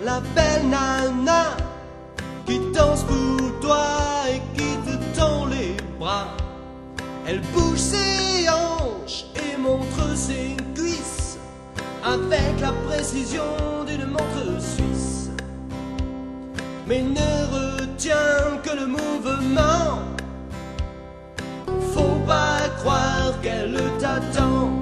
La belle nana qui danse pour toi et qui te tend les bras. Elle bouge ses hanches et montre ses cuisses avec la précision d'une montre suisse. Mais ne retiens que le mouvement, faut pas croire qu'elle t'attend.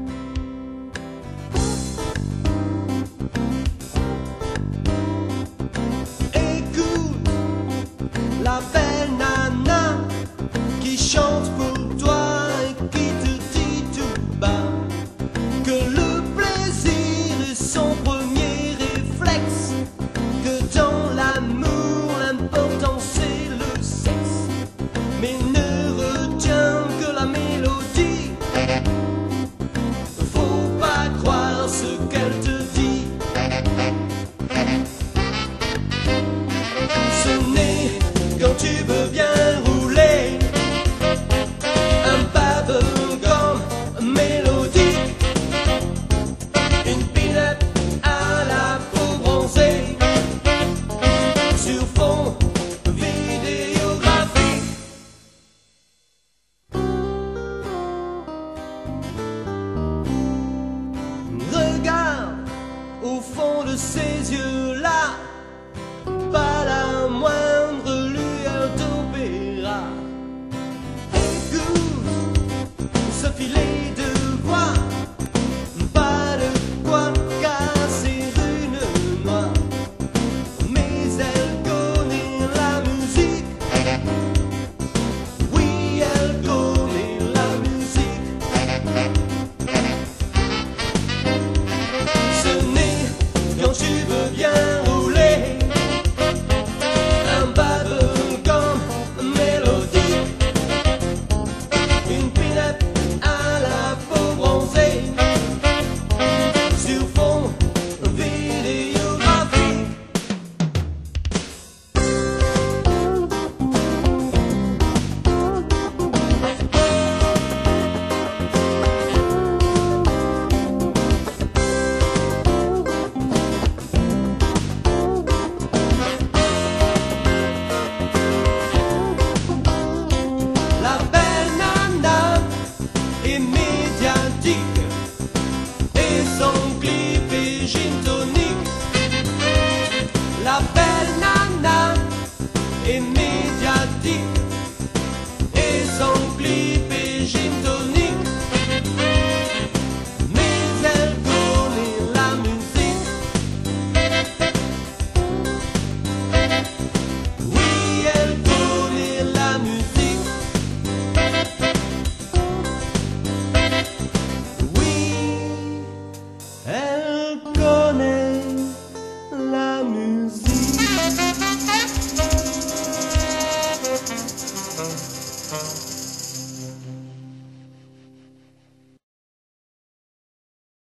Écoute la belle nana qui chante pour toi et qui te dit tout bas que le plaisir est son premier réflexe, que dans l'amour l'important c'est le sexe. Mais ne retiens que la mélodie, faut pas croire ce qu'elle te dit. Ce n'est quand tu veux bien rouler un bubblegum mélodique, une peanut à la peau bronzée sur fond vidéographique. Regarde au fond de ses yeux-là, pas la moindre lueur d'opéra. Écoute ce filet de voix, pas de quoi casser une noix. Mais elle connaît la musique, oui elle connaît la musique. Ce n'est quand tu veux bien rouler un bubblegum mélodique, une peanut à la peau bronzée sur fond vidéographique. La belle nana est médiatique et son clip est gin tonic.